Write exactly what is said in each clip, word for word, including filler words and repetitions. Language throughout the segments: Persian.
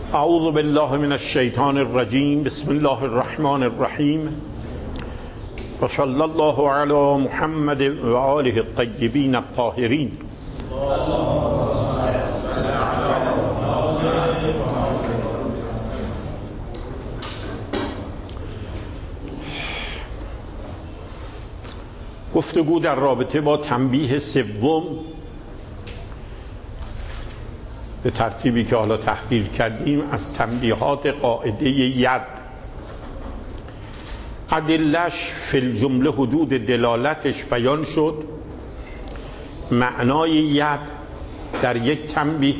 اعوذ بالله من الشیطان الرجیم. بسم الله الرحمن الرحیم و صلی الله علی محمد و آله الطیبین الطاهرین. گفتگو در رابطه با تنبیه سوم به ترتیبی که حالا تحریر کردیم از تنبیهات قاعده ید. ادلش فی الجمله حدود دلالتش بیان شد. معنای ید در یک تنبیه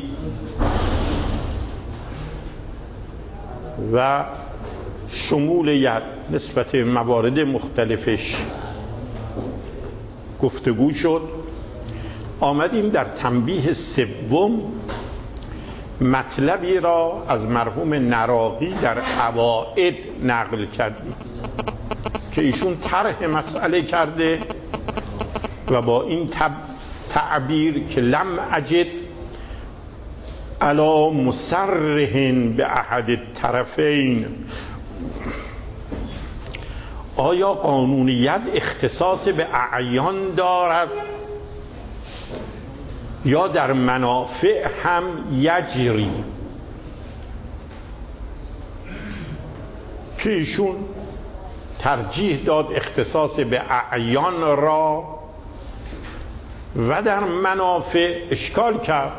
و شمول ید نسبت موارد مختلفش گفتگو شد. آمدیم در تنبیه سوم مطلبی را از مرحوم نراقی در عوائد نقل کردیم که ایشون طرح مسئله کرده و با این تعبیر که لم اجد علی مصرح به احد الطرفین، آیا قانونیت اختصاص به اعیان دارد یا در منافع هم یجری؟ که ایشون ترجیح داد اختصاص به اعیان را و در منافع اشکال کرد.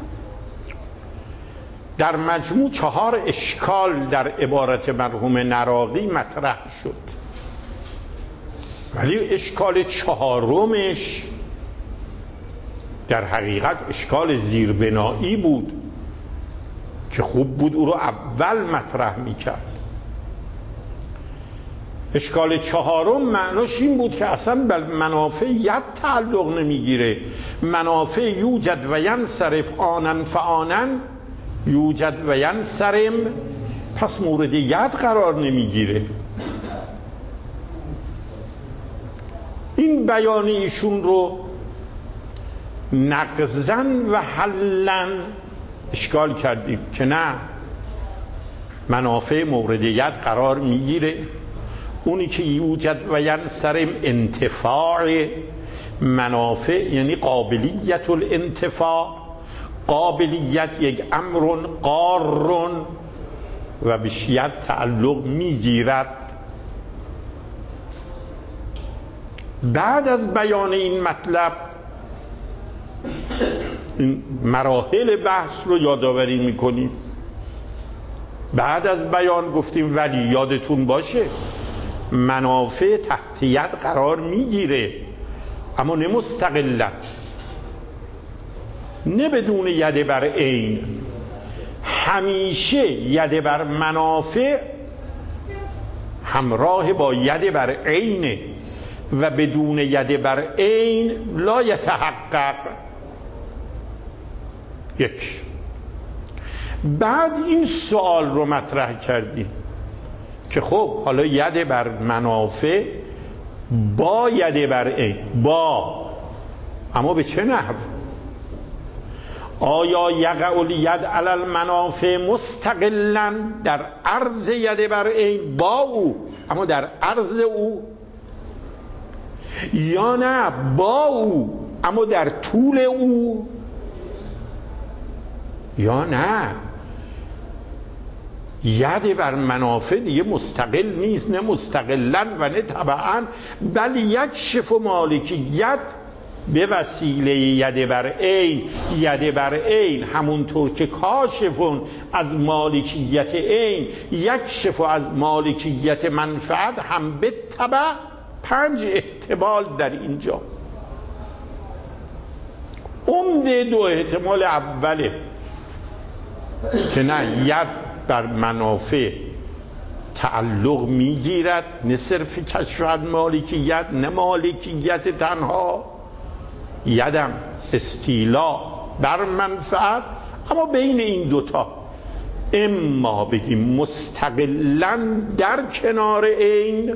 در مجموع چهار اشکال در عبارت مرحوم نراقی مطرح شد، ولی اشکال چهارمش در حقیقت اشکال زیربنایی بود که خوب بود او رو اول مطرح میکرد. اشکال چهارم معناش این بود که اصلا به منافع ید تعلق نمیگیره. منافع یوجد و ینصرف آنن فآنن یوجد و ینصرم، پس مورد ید قرار نمیگیره. این بیان ایشون رو نقضن و حلن اشکال کردیم که نه، منافع مورد ید قرار میگیره. اونی که یوجد و ینصرم انتفاع منافع، یعنی قابلیت الانتفاع. قابلیت یک امر قار و به ید تعلق میگیرد. بعد از بیان این مطلب این مراحل بحث رو یادآوری میکنیم. بعد از بیان گفتیم ولی یادتون باشه منافع تحت ید قرار میگیره، اما نه مستقلا، نه بدون ید بر عین. همیشه ید بر منافع همراه با ید بر عین و بدون ید بر عین لا یتحقق. یک. بعد این سوال رو مطرح کردیم که خب حالا ید بر منافع با ید بر عین، با، اما به چه نحو؟ آیا یقع الید علی المنافع مستقلا در عرض ید بر عین با او اما در عرض او، یا نه با او اما در طول او، یا نه ید بر منافع دیگه مستقل نیست، نه مستقلا و نه تبعا، بل یکشف مالکیت به وسیله ید بر عین. ید بر عین همونطور که کاشفون از مالکیت عین یکشف از مالکیت منفعت هم به تبع. پنج احتمال در اینجا. عمده دو احتمال اوله که نه ید بر منافع تعلق میگیرد، نه صرف کشف از مالکیت، نه مالکیت تنها، یدم استیلا بر منفعت. اما بین این دوتا اما بگیم مستقلا در کنار عین،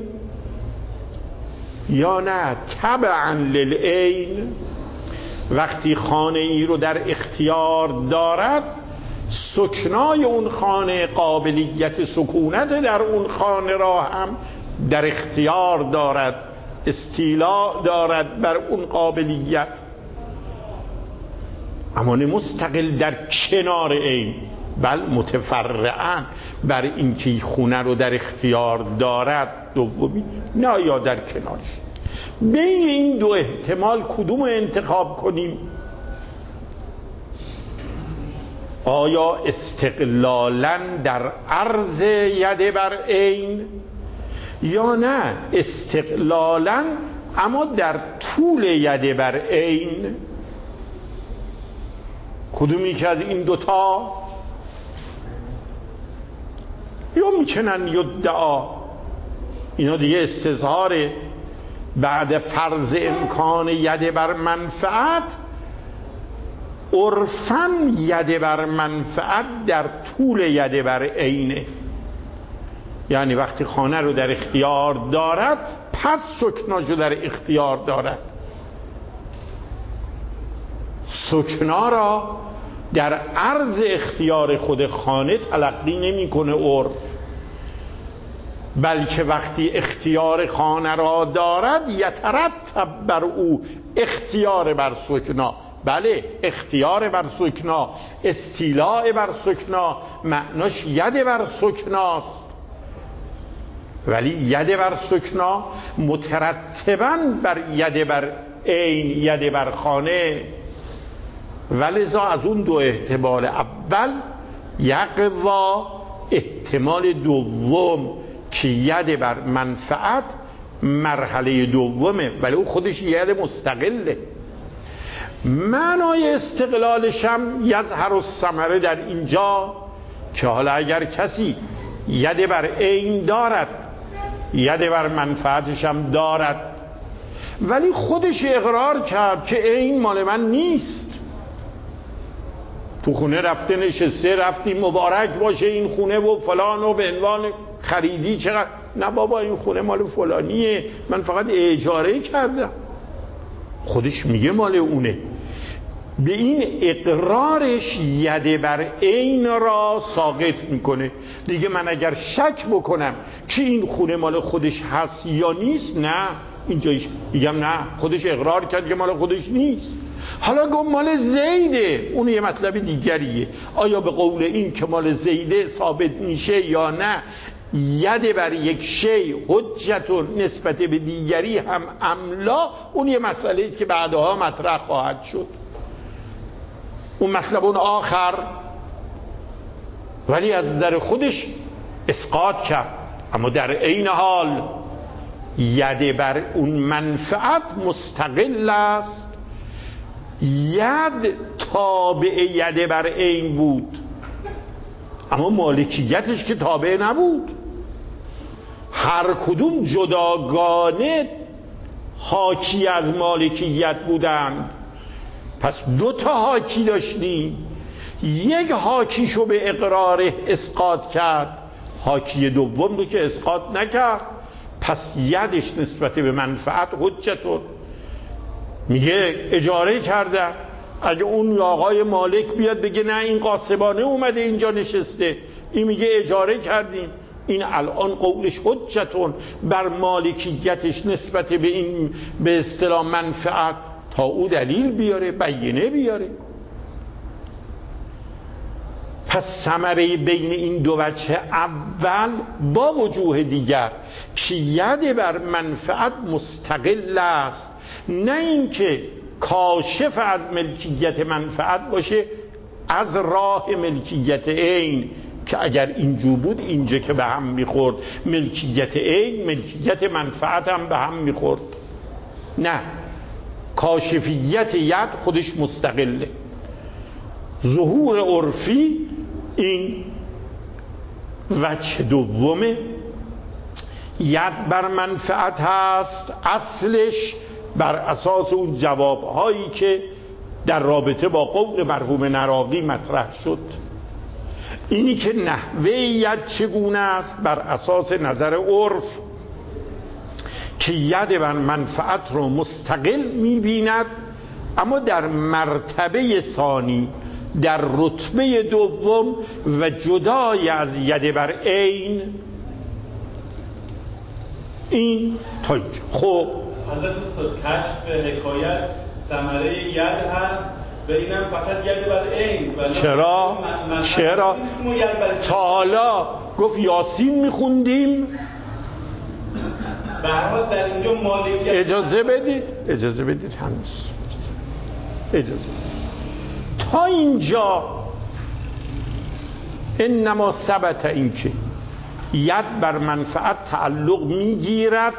یا نه تبعا للعین. وقتی خانه ای رو در اختیار دارد سکنای اون خانه، قابلیت سکونت در اون خانه را هم در اختیار دارد، استیلا دارد بر اون قابلیت، اما نه مستقل در کنار این، بل متفرعاً بر اینکه خونه رو در اختیار دارد دومی، نه یا در کنارش. بین این دو احتمال کدوم انتخاب کنیم؟ آیا استقلالاً در عرض ید بر عین، یا نه استقلالاً اما در طول ید بر عین؟ کدومی که از این دوتا؟ یمکنن یدعا، اینا دیگه استظهاره، بعد فرض امکان ید بر منفعت، عرفاً ید بر منفعت در طول ید بر عینه، یعنی وقتی خانه رو در اختیار دارد پس سکناشو در اختیار دارد. سکنا را در عرض اختیار خود خانه تلقی نمی‌کنه عرف، بلکه وقتی اختیار خانه را دارد یترتب بر او اختیار بر سکنا. بله، اختیار بر سکنا، استیلاء بر سکنا معناش ید بر سکناست، ولی ید بر سکنا مترتباً بر ید بر عین، ید بر خانه. ولذا از اون دو احتمال اول یقوا احتمال دوم که ید بر منفعت مرحله دومه، ولی او خودش ید مستقله. معنای استقلالش هم یظهر الثمره در اینجا که حالا اگر کسی ید بر عین دارد، ید بر منفعتش هم دارد، ولی خودش اقرار کرد که عین مال من نیست، تو خونه رفته نشسته، رفتی مبارک باشه این خونه و فلان و به عنوان خریدی چقدر، نه بابا این خونه مال فلانیه، من فقط اجاره کردم، خودش میگه مال اونه. به این اقرارش ید بر عین را ساقط میکنه. دیگه من اگر شک بکنم که این خونه مال خودش هست یا نیست، نه اینجایش میگم نه، خودش اقرار کرد که مال خودش نیست. حالا گفت مال زیده، اون یه مطلب دیگریه. آیا به قول این که مال زیده ثابت میشه یا نه ید بر یک شی حجت نسبت به دیگری هم املا، اون یه مسئله است که بعدها مطرح خواهد شد، اون مطلب اون آخر. ولی از در خودش اسقاط کرد. اما در عین حال ید بر اون منفعت مستقل است، ید تابع ید بر عین بود، اما مالکیتش که تابع نبود. هر کدوم جداگانه حاکی از مالکیت بودند. پس دو تا حاکی داشتیم، یک حاکیشو به اقرار اسقاط کرد، حاکی دوم رو که اسقاط نکرد، پس یدش نسبت به منفعت حجتون. میگه اجاره کرده، اگه اون آقای مالک بیاد بگه نه این قاسبانه اومده اینجا نشسته، این میگه اجاره کردیم، این الان قولش حجتون بر مالکیتش نسبت به این به اصطلاح منفعت، تا او دلیل بیاره، بینه بیاره. پس ثمره بین این دو وجه اول با وجوه دیگر که ید بر منفعت مستقل است، نه اینکه کاشف از ملکیت منفعت باشه از راه ملکیت عین، که اگر اینجور بود اینجا که به هم میخورد ملکیت عین ملکیت منفعت هم به هم میخورد. نه، کاشفیت ید خودش مستقله. ظهور عرفی این وجه دومه، ید بر منفعت هست، اصلش بر اساس اون جوابهایی که در رابطه با قول مرحوم نراقی مطرح شد. اینی که نحوه ید چگونه است بر اساس نظر عرف که ید بر منفعت رو مستقل میبیند، اما در مرتبه ثانی در رتبه دوم و جدای از ید بر عین. این تا اینجا. خب حضرت استاد کشف حکایت ثمره ید هست و اینم فقط ید بر عین. چرا؟ چرا؟ تا حالا گفت یاسین میخوندیم. به هر حال در اینجا مالکیت. اجازه بدید اجازه بدید هنوز اجازه تا اینجا انما ثبت، این که ید بر منفعت تعلق میگیرد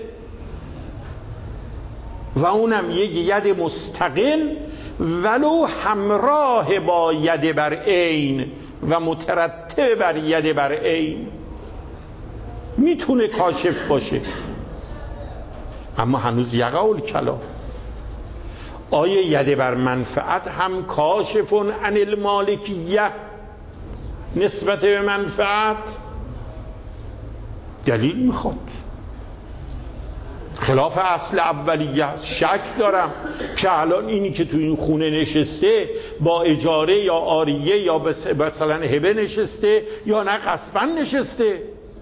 و اونم یک ید مستقل ولو همراه با ید بر عین و مترتب بر ید بر عین، میتونه کاشف باشه. اما هنوز یقع الکلام، آیا ید بر منفعت هم کاشفون عن المالکیه نسبت به منفعت؟ دلیل میخواد. خلاف اصل اولیه است. شک دارم که الان اینی که تو این خونه نشسته با اجاره یا عاریه یا مثلا هبه نشسته یا نه غصبا نشسته،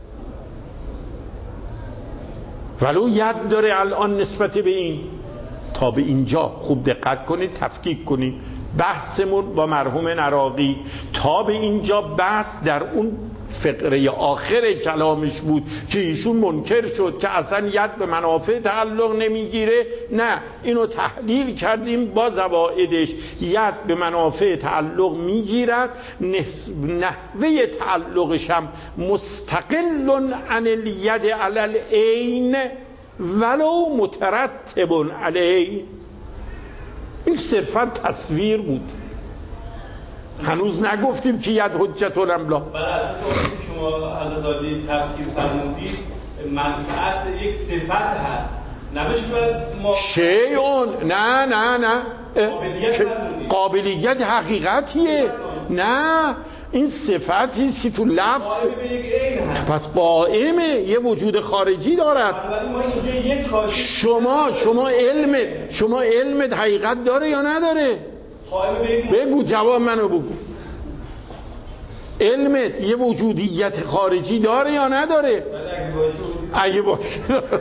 ولو ید داره الان نسبت به این. تا به اینجا خوب دقت کنید، تفکیک کنید بحثمون با مرحوم نراقی. تا به اینجا بحث در اون فقره آخر کلامش بود که ایشون منکر شد که اصلا ید به منافع تعلق نمیگیره. نه، اینو تحلیل کردیم با زوائدش. ید به منافع تعلق میگیرد، نحوه تعلقش هم مستقل عن الید علی العین ولو مترتب علیه. این صرفا تصویر بود، هنوز نگفتیم که ید حجت الاملا. بر اساس اون که شما حضرت عالی تفسیر فرمودید منفعت یک صفت هست، نمیشه ما شیعون. نه نه نه قابلیت, قابلیت حقیقتیه. نه، این صفتی است که تو لفظ پس قائمه، یه وجود خارجی دارد. شما شما علم شما علمت حقیقت داره یا نداره؟ بگو، جواب منو بگو. علمت یه وجودیت خارجی داره یا نداره؟ اگه باشه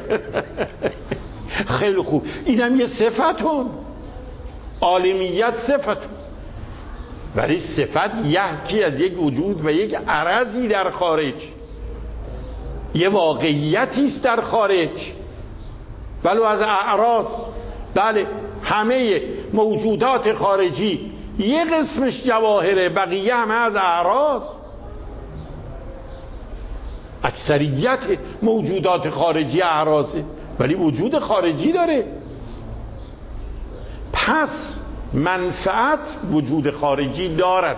خیلی خوب، اینم یه صفتون. عالمیت صفتون، ولی صفت یحکی از یک وجود و یک عرضی در خارج، یه واقعیتی است در خارج، ولو از اعراض. بله، همه موجودات خارجی یه قسمش جواهره، بقیه همه از اعراض. اکثریت موجودات خارجی اعراضه، ولی وجود خارجی داره. پس منفعت وجود خارجی دارد.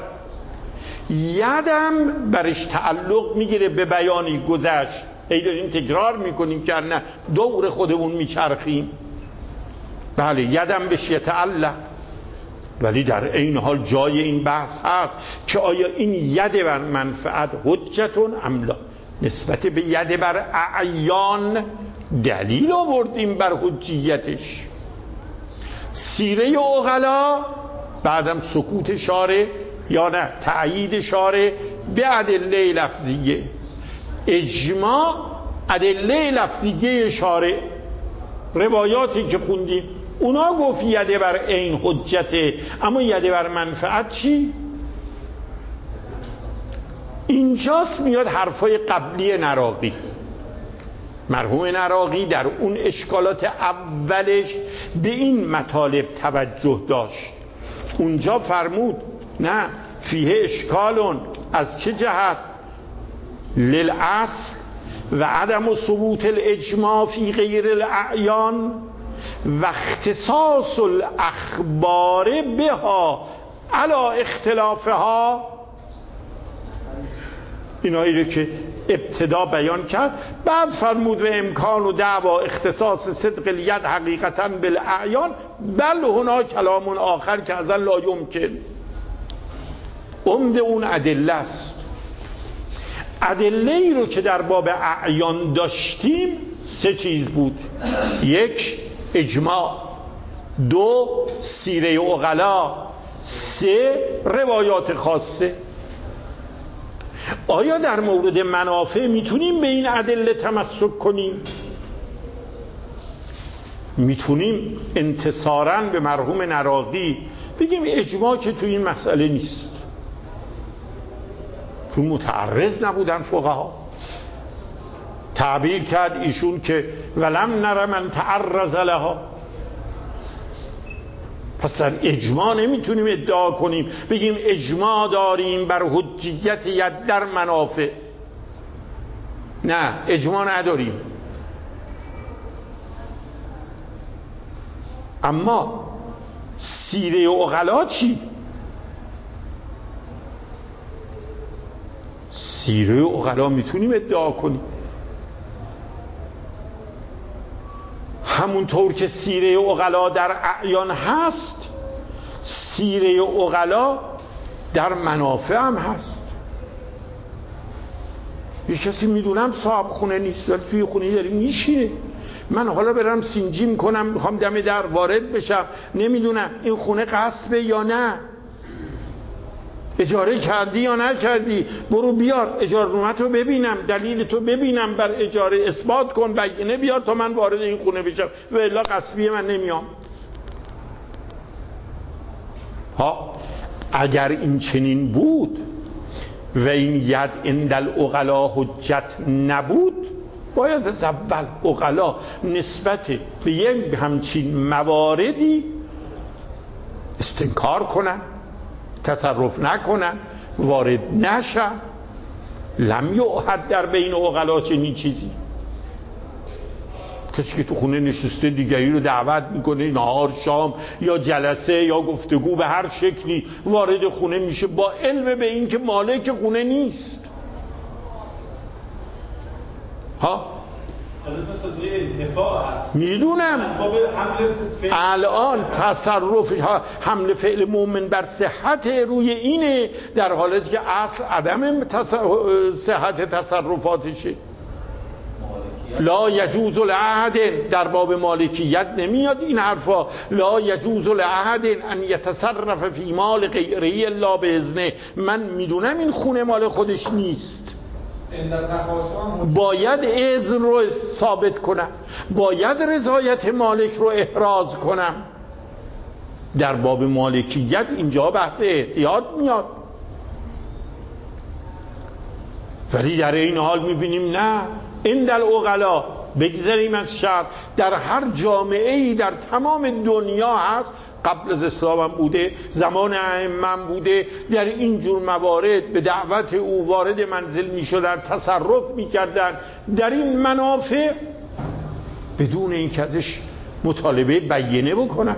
یدم برش تعلق میگیره به بیانی گذشت، ای داریم تکرار میکنیم که نه دور خودمون میچرخیم. بله، یدم بهش یتعلق، ولی در این حال جای این بحث هست که آیا این ید بر منفعت حجتون املا نسبت به ید بر اعیان. دلیل آوردیم بر حجیتش. سیره عقلا بعدم سکوت شارع یا نه تأیید شارع به ادله لفظیه. اجماع ادله لفظیه شارع، روایاتی که خوندیم اونا گفت ید بر عین حجته، اما ید بر منفعت چی؟ اینجاست میاد حرفای قبلی نراقی. مرحوم نراقی در اون اشکالات اولش به این مطالب توجه داشت. اونجا فرمود نه فیه اشکالون، از چه جهت؟ للأصل و عدم ثبوت الاجماع فی غیر الاعیان و اختصاص الاخبار بها علی اختلافها. اینایی که ابتدا بیان کرد، بعد فرمود و امکان و دعوا اختصاص صدق الید حقیقتا بالاعیان بل هنا کلام آخر که ازن لا یمکن. عمد اون ادله است. ادله ای رو که در باب اعیان داشتیم سه چیز بود: یک، اجماع; دو، سیره عقلا; سه روایات خاصه. آیا در مورد منافع میتونیم به این ادله تمسک کنیم؟ میتونیم انتصاراً به مرحوم نراقی بگیم اجماع که تو این مسئله نیست، تو متعرض نبودن فقها. تعبیر کرد ایشون که ولم نر من تعرض لها. پس در اجماع نمیتونیم ادعا کنیم بگیم اجماع داریم بر حجیت ید در منافع. نه، اجماع نداریم. اما سیره عقلا چی؟ سیره عقلا میتونیم ادعا کنیم. همونطور که سیره عقلا در اعیان هست، سیره عقلا در منافع هم هست. یه کسی میدونم صاحب خونه نیست ولی توی خونه داره میشینه، من حالا برم سینجیم کنم میخوام دم در وارد بشم، نمیدونم این خونه غصبه یا نه، اجاره کردی یا نکردی، برو بیار اجاره‌نامه تو ببینم، دلیل تو ببینم بر اجاره، اثبات کن، بگینه بیار تا من وارد این خونه بشم و الا غصبی من نمیام. ها اگر این چنین بود و این ید اندل عقلا حجت نبود، باید از اول عقلا نسبت به یک همچین مواردی استنکار کنن، تصرف نکنن، وارد نشن. لم یعهد در بین عقلا چنین چیزی. کسی که تو خونه نشسته دیگری رو دعوت میکنه نهار، شام یا جلسه یا گفتگو به هر شکلی وارد خونه میشه با علم به این که مالک خونه نیست. ها میدونم الان تصرف حمل فعل مومن بر صحت روی اینه، در حالتی که اصل عدم صحت تصرفاتشه. لا یجوز لأحد، در باب مالکیت نمیاد این حرفا. لا یجوز لأحد ان یتصرف فی مال غیره الا باذنه. من میدونم این خونه مال خودش نیست، باید اذن رو ثابت کنم، باید رضایت مالک رو احراز کنم. در باب مالکیت اینجا بحث احتیاط میاد. ولی در این حال میبینیم نه، این در عقلا بگذاریم از شرط، در هر جامعه‌ای در تمام دنیا هست، قبل از اسلام هم بوده، زمان ائمه هم بوده، در این جور موارد به دعوت او وارد منزل می شدن، تصرف می کردن در این منافع بدون این که ازش مطالبه بیانه بکنن.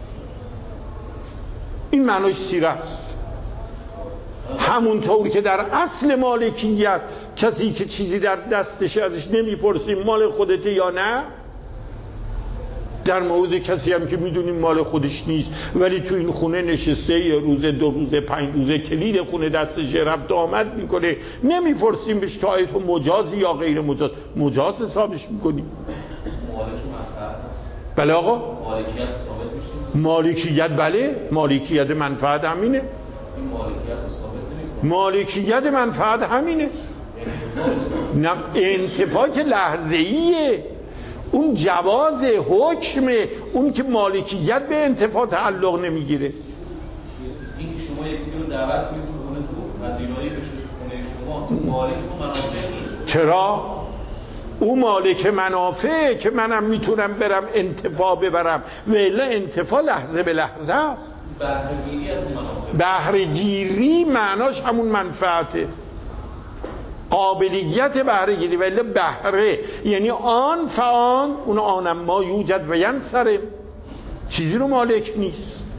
این معنای سیره است. همونطور که در اصل مالکیت کسی که چیزی در دستش ازش نمیپرسیم مال خودته یا نه، در مورد کسی هم که میدونیم مال خودش نیست ولی تو این خونه نشسته یه روز، دو روز، پنج روزه، کلید خونه دستش رفت آمد میکنه، نمیپرسیم بهش تا تو مجازی یا غیر مجاز، مجاز حسابش میکنیم. مالک منفعت هست. بله آقا، مالکیت ثابت میشه. مالکیت بله، مالکیت منفعت همینه. این مالکیت ثابت نمیکنه. مالکیت منفعت همینه. نه انتفاع که لحظه‌ایه، اون جواز حکمه، اون که مالکیت به انتفاع تعلق نمیگیره. این که شما یک کسی رو دعوت می‌کنید خونه تو پذیرایی بشه خونه شما، تو مالک و منافع نیست. چرا؟ او مالک منافع که منم میتونم برم انتفاع ببرم، ولی انتفاع لحظه به لحظه است. بهره‌گیری از منافع، بهره‌گیری معناش همون منفعته، قابلیت بهره گیری، ولی بهره یعنی آن فآن، اون آنم ما یوجد و ینصرم، چیزی رو مالک نیست.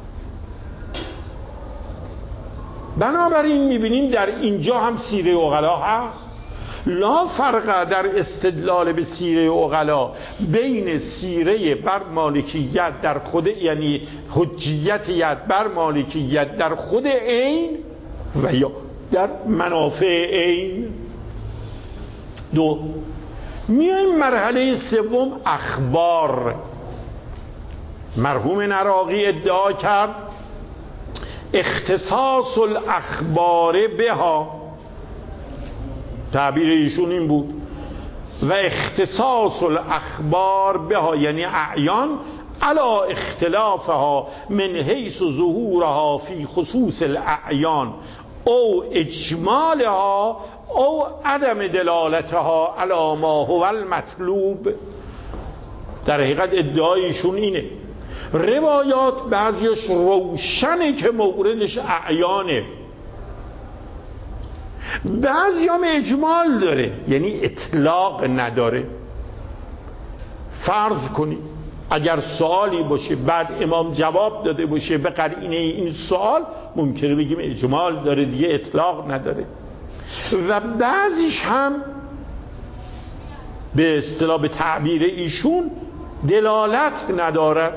بنابراین میبینیم در اینجا هم سیره عقلا هست. لا فرق در استدلال به سیره عقلا بین سیره بر مالکیت در خود، یعنی حجیتیت بر مالکیت در خود عین و یا در منافع عین. دو، میایم مرحله سوم، اخبار. مرحوم نراقی ادعا کرد اختصاص الاخبار بها، تعبیر ایشون این بود، و اختصاص الاخبار بها یعنی اعیان علا اختلافها من حیث ظهورها فی خصوص الاعیان او اجمالها او عدم دلالتها علی ما هو المطلوب. در حقیقت ادعایشون اینه روایات بعضیش روشنه که موردش اعیانه، بعضی هم اجمال داره یعنی اطلاق نداره. فرض کنید اگر سوالی باشه بعد امام جواب داده باشه به قرینه این سوال، ممکنه بگیم اجمال داره دیگه، اطلاق نداره. و بعضیش هم به اصطلاح به تعبیر ایشون دلالت ندارد.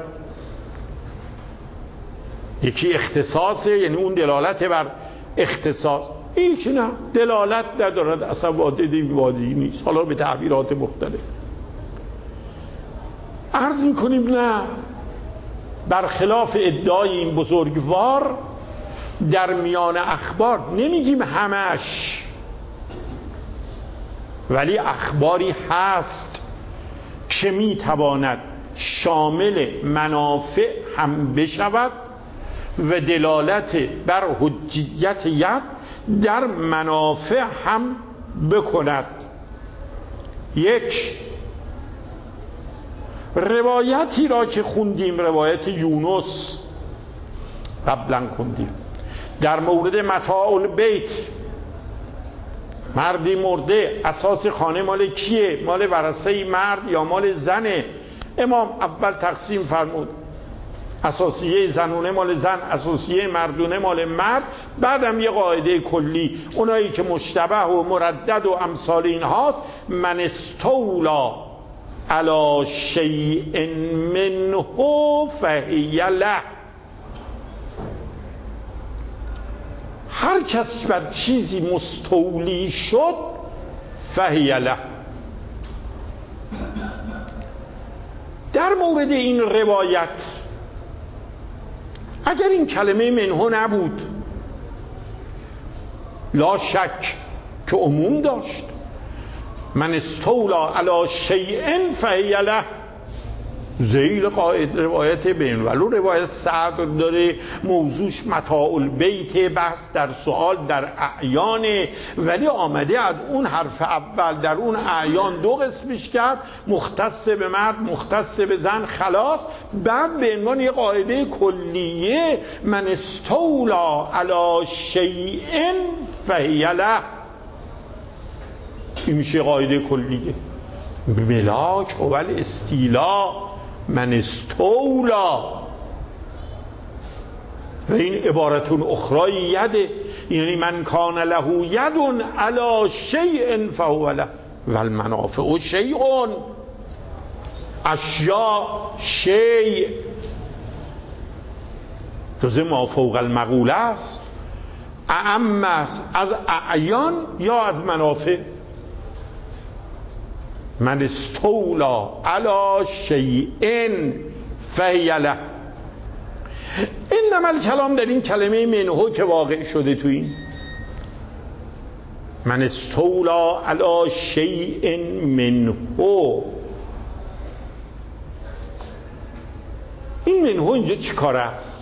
یکی اختصاصه یعنی اون دلالت بر اختصاص، یکی نه دلالت ندارد، اصلا وادی وادی نیست، حالا به تعبیرات مختلف. عرض میکنیم نه، برخلاف ادعای این بزرگوار در میان اخبار نمیگیم همش، ولی اخباری هست که میتواند شامل منافع هم بشود و دلالت بر حجیت ید در منافع هم بکند. یک روایتی را که خوندیم، روایت یونس قبلا خوندیم در مورد متاع البیت، مردی مرده، اساس خانه مال کیه؟ مال ورثه مرد یا مال زنه؟ امام اول تقسیم فرمود، اساسیه زنونه مال زن، اساسیه مردونه مال مرد. بعدم یه قاعده کلی، اونایی که مشتبه و مردد و امثال این هاست، من استولا علی شیء منه فهی له، هر کس بر چیزی مستولی شد فهی له. در مورد این روایت اگر این کلمه منه نبود، لا شک که عموم داشت، من استولا علی شیء فهی له، ذیل قاعده روایت بین ولو روایت سعد داره، موضوعش متاع البیت، بحث در سوال در اعیان، ولی آمده از اون حرف اول در اون اعیان دو قسمش کرد، مختص به مرد مختص به زن، خلاص. بعد به عنوان یه قاعده کلیه من استولا علی شیء فهی له، این میشه قاعده کلیه. ملاک هو الاستیلا، من استولا، و این عبارتون اخرى یده، یعنی من کان له ید علی شیء فهو له و المنافع شیء، اشیاء شیء، جزء ما فوق المقوله است، اعم است از اعیان یا از منافع. من استولا علی شیء فهی له. انما الکلام در این کلمه منه که واقع شده تو این من استولا علی شیء منه، این منه اینجا چی کار است؟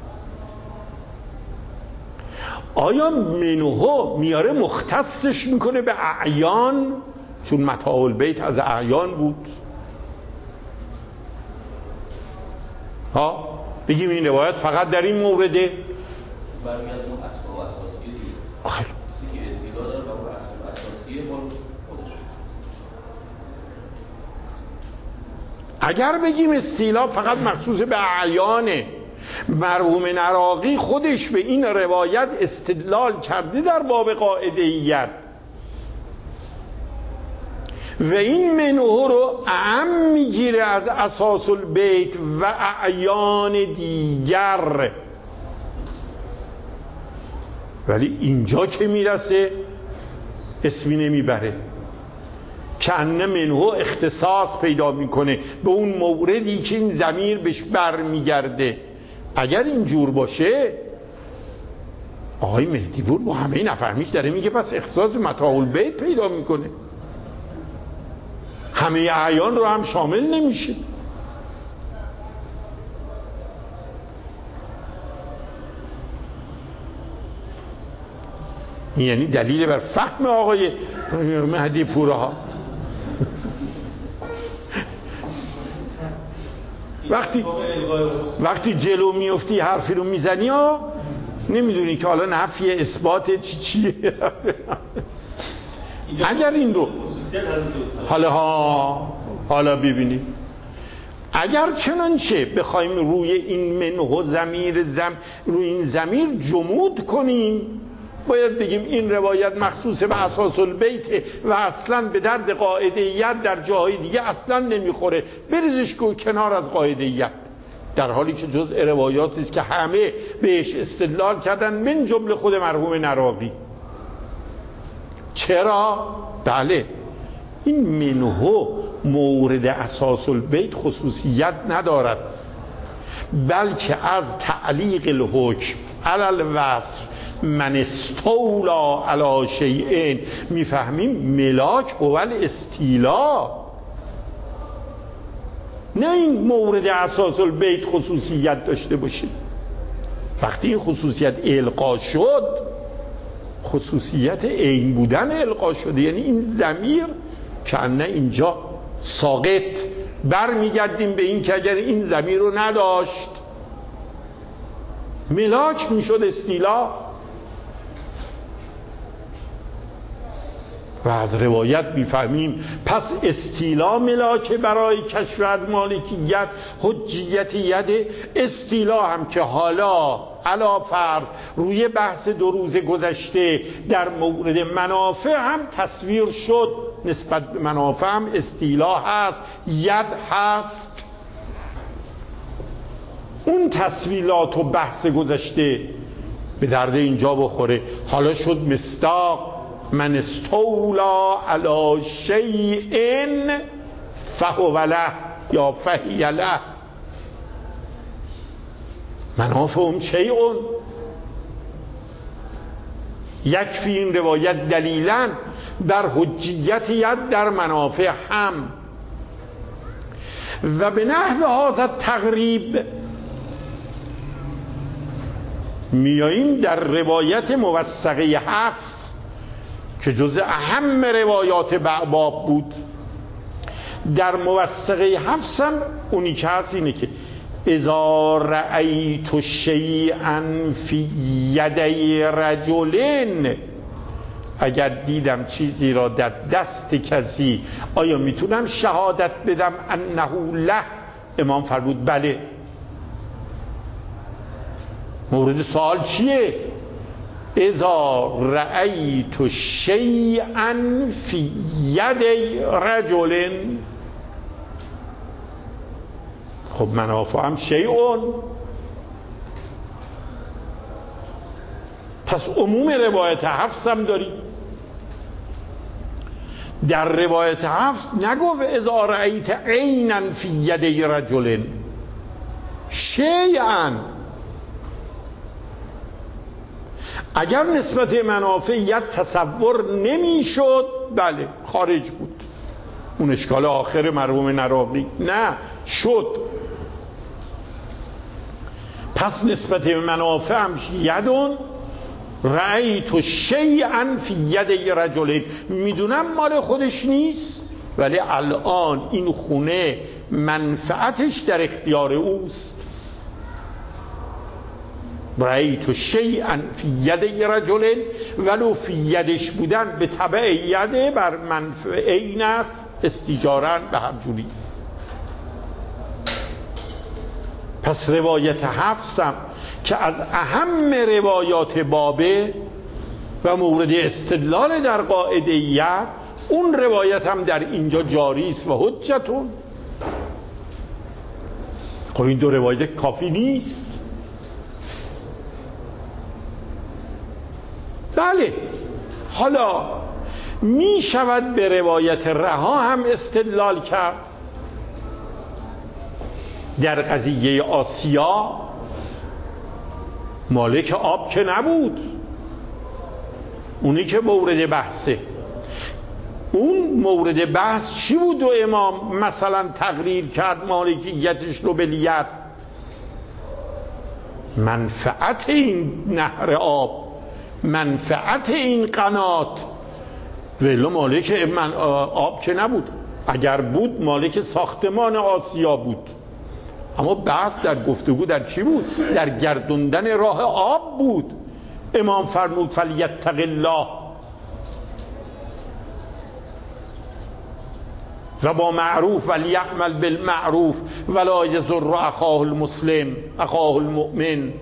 آیا منه میاره مختصش میکنه به اعیان، چون متاع البیت از اعیان بود؟ ها بگیم این روایت فقط در این مورده؟ برمیاد اون اسباب اساسی دیگه. آخه کسی که استیلا داره و اون اسباب اساسی مال خودش. اگر بگیم استیلا فقط مخصوص به اعیانه، مرحوم نراقی خودش به این روایت استدلال کرده در باب قاعده‌ایت و این منه رو اعم میگیره از اساس البیت و اعیان دیگر، ولی اینجا که میرسه اسمی نمیبره، کنه منه اختصاص پیدا میکنه به اون موردی که این ضمیر بهش برمیگرده. اگر اینجور باشه آقای مهدی پور با همه نفهمیش داره میگه پس اختصاص متاع البیت پیدا میکنه، همه اعیان رو هم شامل نمیشه. یعنی دلیل بر فهم آقای مهدی پورها. وقتی وقتی جلو میفتی حرفی رو میزنی ها نمیدونی که حالا نفی اثبات چی چیه. اگر این رو حالا ها حالا ببینید، اگر چنانچه بخوایم روی این منه ضمیر زم روی این ضمیر جمود کنیم، باید بگیم این روایت مخصوص به اساس البیت و اصلا به درد قاعده‌ایت در جاهای دیگه اصلا نمیخوره، بریزش کنار از قاعده‌ایت، در حالی که جزء روایاتی است که همه بهش استدلال کردن من جمله خود مرحوم نراقی. چرا؟ بله این منه مورد اساس البیت خصوصیت ندارد، بلکه از تعلیق الحکم علی الوصف من استولا علی شیء میفهمیم ملاک هو الاستیلا، نه این مورد اساس البیت خصوصیت داشته باشه. وقتی این خصوصیت القا شد، خصوصیت عین بودن القا شده، یعنی این ضمیر که نه اینجا ساقط، برمیگردیم به این که اگر این ضمیر رو نداشت ملاک میشد استیلا. و از روایت میفهمیم پس استیلا ملاک برای کشف از مالکیت حجیت ید. استیلا هم که حالا علا فرض روی بحث دو روز گذشته در مورد منافع هم تصویر شد، نسبت به منافع هم استیلا هست، ید هست. اون تصویلات و بحث گذشته به درد اینجا بخوره. حالا شد مصداق من استولا علی شیء فهو له یا فهی له. منافعهم شیء، یکفی این روایت دلیلاً در حجیت ید در منافع هم. و به نحو هذا تقریب میاییم در روایت موثقه حفص که جزء اهم روایات باب بود. در موثقه حفص هم اونی که هست اینه که اذا رأیت شیئا فی یدی رجل، اگر دیدم چیزی را در دست کسی آیا میتونم شهادت بدم انه له؟ امام فرمود بله. مورد سوال چیه؟ اذا رأیت شیئا فی ید رجل، خب منافع هم شیئون. پس عموم روایت حفص هم داریم. در روایت حفص نگفت اذا رأیت عینا فی ید رجل، شیئا. اگر نسبت منافعیت تصور نمی شد بله خارج بود، اون اشکال آخر مرحوم نراقی نه شد. پس نسبت منافع هم یدون رأیت شیئا فی ید رجل، میدونم مال خودش نیست ولی الان این خونه منفعتش در اختیار اوست. رأیت شیئا فی ید رجل، ولو فی یدش بودن به تبع یده بر منفع این است استیجارا به هر جوری. پس روایت حفصم که از اهم روایات بابه و مورد استدلال در قاعده‌ایت، اون روایت هم در اینجا جاری است و حجتون. خب این دو روایت کافی نیست؟ بله. حالا می شود به روایت رها هم استدلال کرد. در قضیه آسیا مالک آب که نبود، اونی که مورد بحثه. اون مورد بحث چی بود و امام مثلا تقریر کرد مالکیتش رو بلیت؟ منفعت این نهر آب، منفعت این قنات. ولو مالک من آب که نبود، اگر بود مالک ساختمان آسیا بود. اما بحث در گفتگو در چی بود؟ در گردوندن راه آب بود. امام فرمود فلیتق الله و با معروف ولیعمل بالمعروف ولا یضر اخاه المسلم اخاه المؤمن.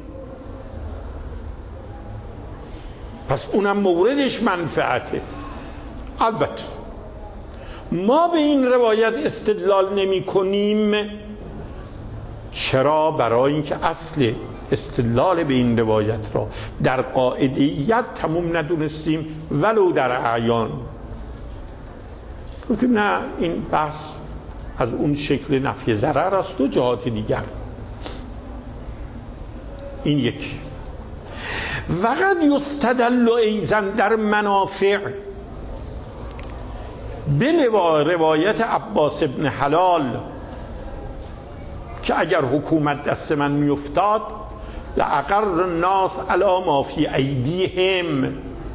پس اونم موردش منفعته. البته ما به این روایت استدلال نمی کنیم. چرا؟ برای اینکه اصل استدلال به این روایت را در قاعدیت تموم ندونستیم ولو در اعیان. گفتیم نه، این بحث از اون شکل نفی ضرر است و جهات دیگر. این یکی. وقد یستدل ایضا در منافع به روایت عباس ابن حلال که اگر حکومت دست من میافتاد لأقر الناس علی ما فی ایدیهم،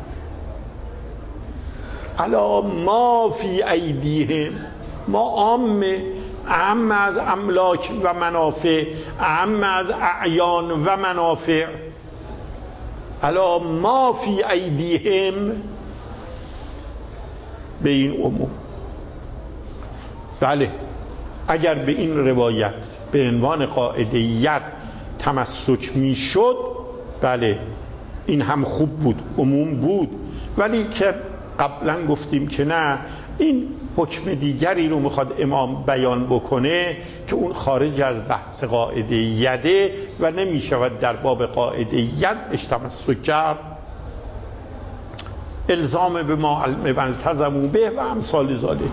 علی ما فی ایدیهم. ما عامه، اعم از املاک و منافع، اعم از اعیان و منافع، علی ما فی ایدیهم به این عموم. بله، اگر به این روایت به عنوان قاعدیت تمسک می شد، بله این هم خوب بود، عموم بود. ولی که قبلا گفتیم که نه، این حکم دیگری رو میخواد امام بیان بکنه که اون خارج از بحث قاعدیته و نمی شود در باب قاعدیت بهش تمسک کرد. الزام به ما علم و التزموا به و امثال ذالک.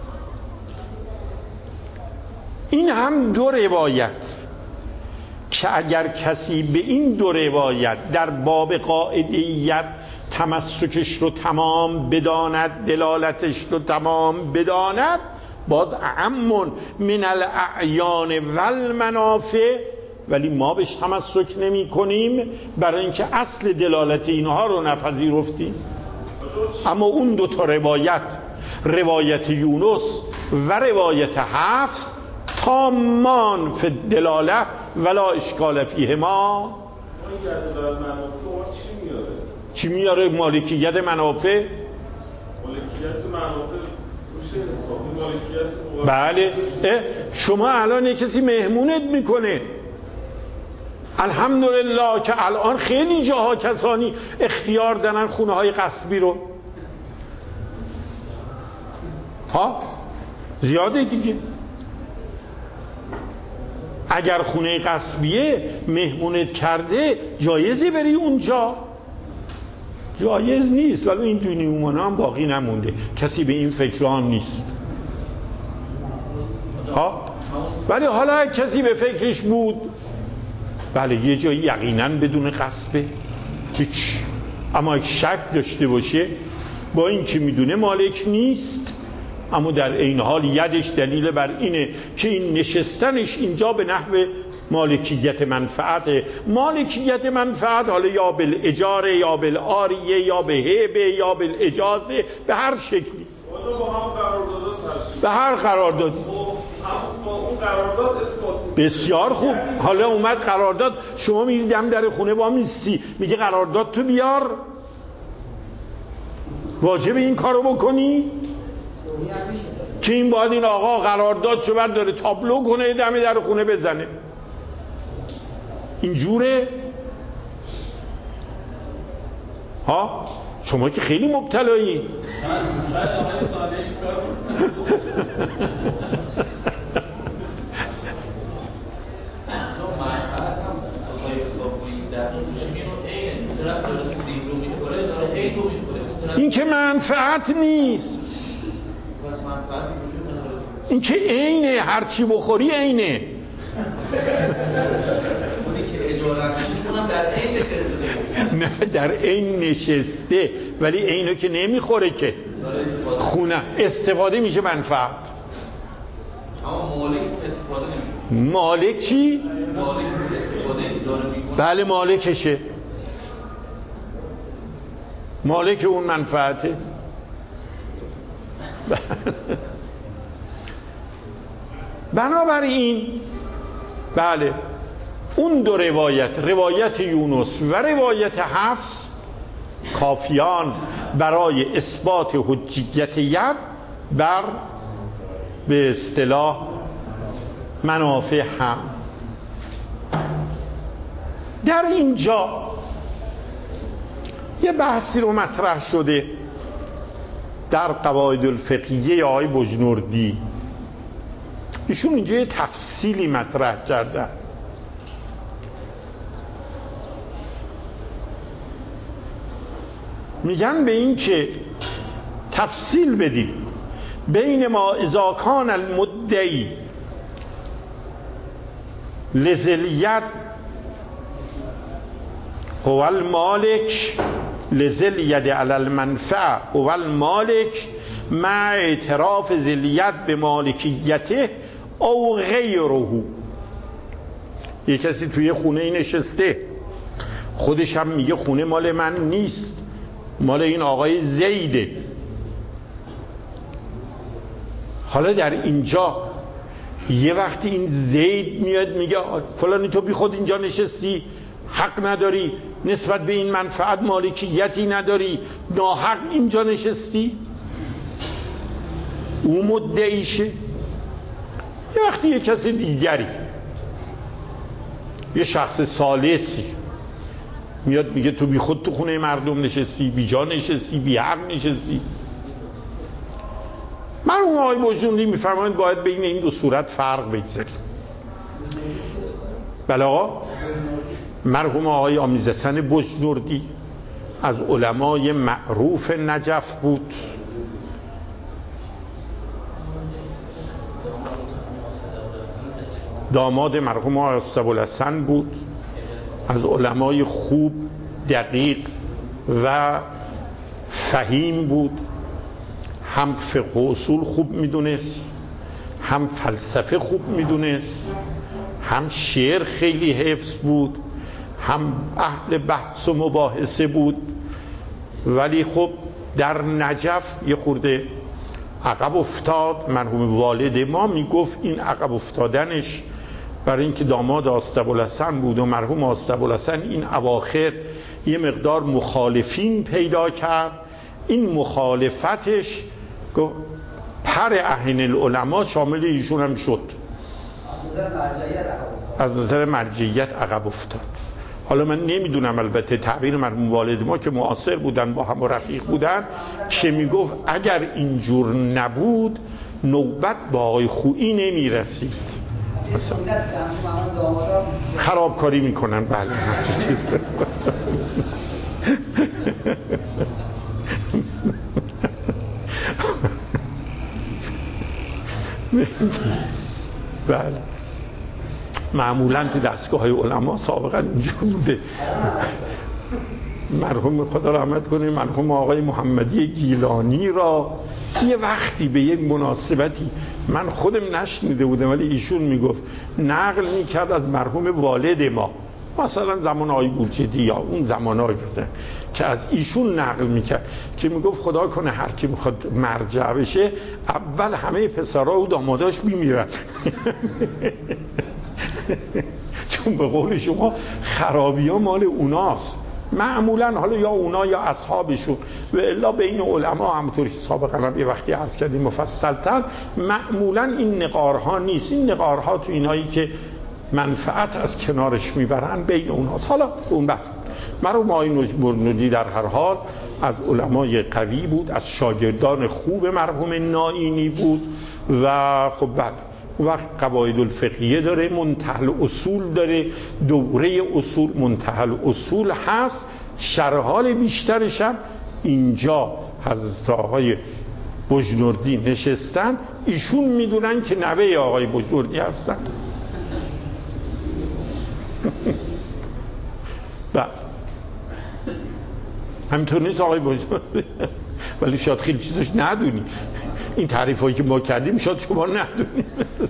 این هم دو روایت که اگر کسی به این دو روایت در باب قاعدیت تمسکش رو تمام بداند، دلالتش رو تمام بداند، باز اعم من الاعیان و المنافع، ولی ما بهش تمسک نمی کنیم برای اینکه اصل دلالت اینها رو نپذیرفتیم. اما اون دو تا روایت، روایت یونس و روایت حفص، تامان فی الدلاله ولا اشکال فیهما. چی میاره؟ مالکیت منافع. مالکیت منافع روشه حسابی مالکیت. بله. شما الان کسی مهمونت میکنه، الحمدلله که الان خیلی جاها کسانی اختیار دارن خونه های غصبی رو. ها زیاده دیگه. اگر خونه غصبیه مهمونت کرده جایزه بری اونجا؟ جایز نیست. ولی این دینی اومانا هم باقی نمونده، کسی به این فکر هم نیست. ها ولی حالا کسی به فکرش بود، بله یه جایی یقینا بدون غصبه هیچ، اما اگه شک داشته باشه با این که میدونه مالک نیست، اما در این حال یدش دلیل بر اینه که این نشستنش اینجا به نحو مالکیت منفعت. مالکیت منفعت حالا یا بالاجاره یا بالعاریه یا به هبه یا بالاجازه، به هر شکلی، به هر قرارداد. بسیار خوب. حالا اومد قرارداد، شما میگید دم در خونه با میسی، میگه قرارداد تو بیار، واجب این کارو بکنی که این باید این آقا قرارداد شو برداره تابلو کنه دم در خونه بزنه. اینجوره؟ ها شما که خیلی مبتلایی. این که منفعت نیست، این که عینه، هرچی بخوری عینه. اونی که اجارت میشه اونم در این نشسته نه در این نشسته ولی اینو که نمیخوره که خونه استفاده میشه منفعت. اما مالک استفاده نمیکنه. مالک چی؟ مالک استفاده داره میکنه. بله مالکشه، مالک اون منفعته. بنابراین بله اون دو روایت، روایت یونس و روایت حفص کافیان برای اثبات حجیت ید بر به اصطلاح منافع هم. در اینجا یه بحثی رو مطرح شده در قواعد الفقهیه آقای بجنوردی، ایشون اینجا یه تفصیلی مطرح کردن. میگن به این که تفصیل بدیم بین ما اذا کان المدعی لذلیت هو المالک لذلیت علی المنفع هو المالک مع اعتراف ذلیت به مالکیته او غیره. یه کسی توی خونه نشسته خودش هم میگه خونه مال من نیست، مال این آقای زیده. حالا در اینجا یه وقتی این زید میاد میگه فلانی تو بی خود اینجا نشستی، حق نداری، نسبت به این منفعت مالکیتی نداری، ناحق اینجا نشستی، او مدعیشه. یه وقتی یه کسی دیگری، یه شخص ثالثی میاد میگه تو بی خود تو خونه مردم نشستی، بی جا نشستی، بی حق نشستی. مرحوم آقای بجنوردی میفرمایند باید بین این دو صورت فرق بگذاریم. بله آقا، مرحوم آقای آمیزحسن بجنوردی از علمای معروف نجف بود، داماد مرحوم آقای اسطبوالحسن بود، از علمای خوب دقیق و فهیم بود، هم فقه و اصول خوب میدونست، هم فلسفه خوب میدونست، هم شعر خیلی حفظ بود، هم اهل بحث و مباحثه بود. ولی خب در نجف یه خورده عقب افتاد. مرحوم والد ما میگفت این عقب افتادنش برای اینکه داماد اسطبوالحسن بود و مرحوم اسطبوالحسن این اواخر یه مقدار مخالفین پیدا کرد، این مخالفتش پر اهل العلماء شامل ایشون هم شد، از نظر مرجعیت عقب افتاد. حالا من نمیدونم، البته تعبیر مرحوم والد ما که معاصر بودن با هم و رفیق بودن که میگفت اگر اینجور نبود نوبت با آقای خویی نمیرسید. مثلا خرابکاری میکنن. بله همچه چیز. بله معمولا تو دستگاه های علما سابقا اینجور بوده. مرحوم خدا رحمت کنه مرحوم آقای محمدی گیلانی را یه وقتی به یک مناسبتی من خودم نشنیده بودم ولی ایشون میگفت نقل میکرد از مرحوم والد ما، مثلا زمان آقای بورجدی یا اون زمانای مثلا، که از ایشون نقل میکرد که میگفت خدا کنه هر کی میخواد مرجع بشه اول همه پسرها و داماداش میمیرن. چون به قول شما خرابی ها مال اوناست معمولا، حالا یا اونا یا اصحابشون، و الا بین علما همونطوری سابقا هم یه وقتی عرض کردیم مفصل‌تر، معمولا این نقارها نیست. این نقارها تو اینایی که منفعت از کنارش میبرن بین اوناست. حالا اون بحث. مرحوم آقای بجنوردی در هر حال از علمای قوی بود، از شاگردان خوب مرحوم نائینی بود و خب بعد وقت قواعد الفقهیه داره، منتهی اصول داره، دوره اصول منتهی اصول هست. شرحال بیشترش هم اینجا حضرت آقای بجنوردی نشستن، ایشون میدونن که نوه آقای بجنوردی هستن. همینطور نیست آقای بزرگ؟ ولی شاید خیلی چیزش ندونی. این تعریف هایی که ما کردیم شاید شما ندونی.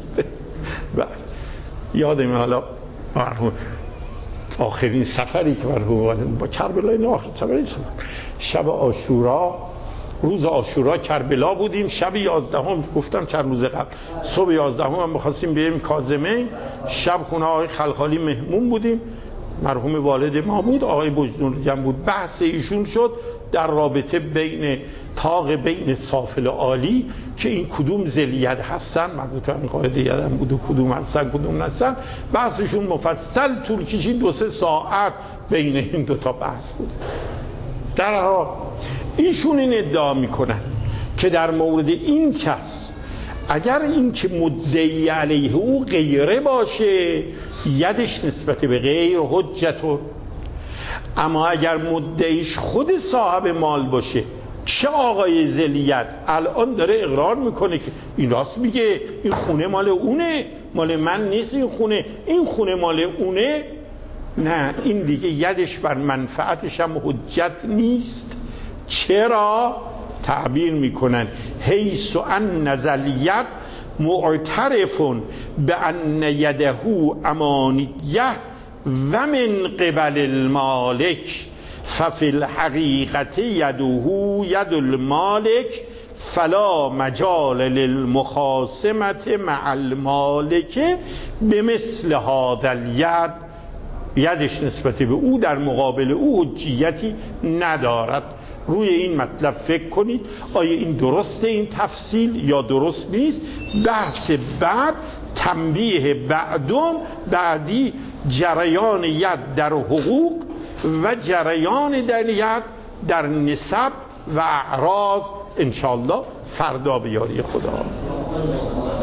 یادم حالا مرحوم آخرین سفری که مرحوم با کربلا، این آخرین سفری شب عاشورا، روز عاشورا کربلا بودیم، شب یازدهم گفتم چند روز قبل، صبح یازدهم هم می‌خواستیم بریم کاظمه، شب خونه آقای خلخالی مهمون بودیم، مرحوم والد ما بود، آقای بجنورجم بود. بحث ایشون شد در رابطه بین طاق بین سافل و عالی که این کدوم ذلیت هستن، مربوط به این قاعده یدم بود و کدوم هستن کدوم نستن. بحثشون مفصل طول کشید، دو سه ساعت بین این دوتا بحث بود. در حال ایشون این ادعا میکنن که در مورد این کس اگر این که مدعی علیه او غیره باشه یدش نسبت به غیر حجتون، اما اگر مدعیش خود صاحب مال باشه چه آقای ذلیت الان داره اقرار میکنه که این راست میگه، این خونه مال اونه، مال من نیست، این خونه این خونه مال اونه، نه این دیگه یدش بر منفعتش هم حجت نیست. چرا؟ تعبیر میکنن حیث ان نزلیت معترف به ان یده امانیه و من قبل المالک ففی الحقیقت یده ید المالک فلا مجال للمخاصمت مع المالک بمثل هذا الید. یدش نسبت به او در مقابل او حجیتی ندارد. روی این مطلب فکر کنید، آیا این درسته این تفصیل یا درست نیست؟ بحث بعد تنبیه بعدم بعدی جریان ید در حقوق و جریان در ید در نسب و اعراض انشاءالله فردا به یاری خدا.